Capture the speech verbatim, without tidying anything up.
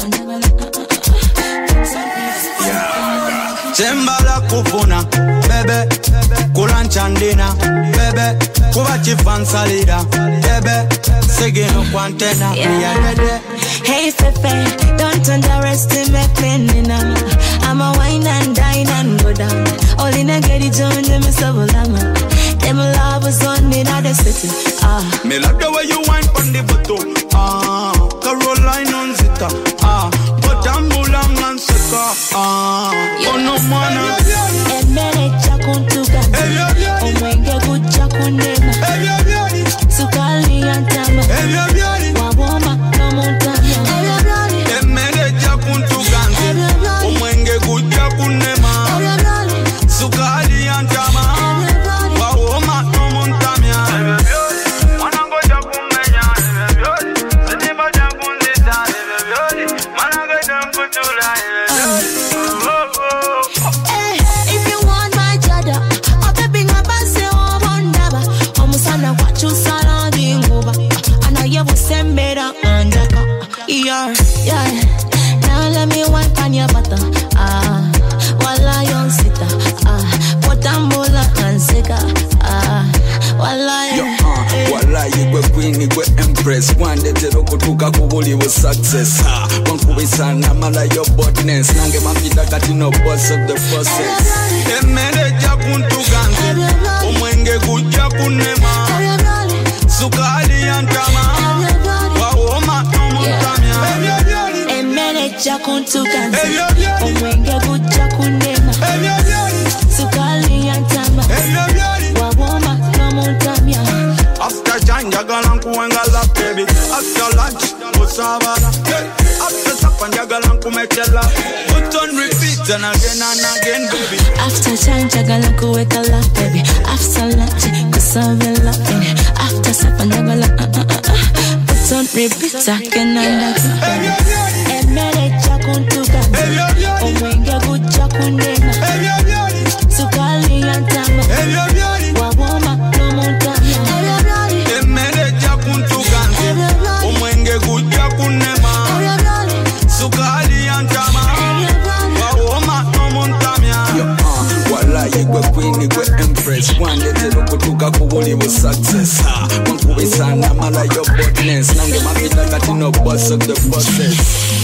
Sembala kufuna, bebe, kulanchandina, bebe, kubachi fansalida, bebe, segino kwantena, yeah. Hey Fefe, don't underestimate me now. I'm a wine and dine and go down. All in a get it on them savolama. Them love was on me now the city. Ah, me love the way you wine on the bottle. Ah, Caroline on zita. Ah, but I'm bulang and seka. Ah, oh no mana. Emere chakuntuga. Omwenge kuchakunena. Sukali antama. Waboma no montana. Emere chakuntuga. Omwenge kuchakunema. Sukali antama. Waboma no montana. Manango chakumenya. Seniba chakunzita. Manango chakuntula. Yeah, yeah. Now let me wipe on your butter. Ah, wala yon sita. Ah, potambula and sika. Ah, wala yo. Ah, wala you queen, you empress. One day to kutuka kubuli was success. Ah, one kubisana mala your botness. Nange mapita katino boss of the process. Emere jakuntuga. Omwenge kuja kunema. Sukali antama. Wawoma nomutamya. Emere jakuntuga. Omwenge kuja kunema. Sukali antama. Wawoma nomutamya. After Jan jagalan kuwenga la baby. After lunch musabala. After supper jagalan kumechela. Put on repeat and again and again baby. After Jan jagalan kuweka la baby. After lunch kusabela. After supper jagalan uh uh uh. Put on repeat again and again. Emere jakuntuga. Omwenge kuja kunena. Sukali antama. Wawoma no montana. Emere jakuntuga. Omwenge kuja kunema. Sukali antama. Wawoma no montana. Yo, uh, wala you queen, you empress. One day to kutuka kubuli was success. One kubisana mala your botness. Nange mapita katino boss of the process.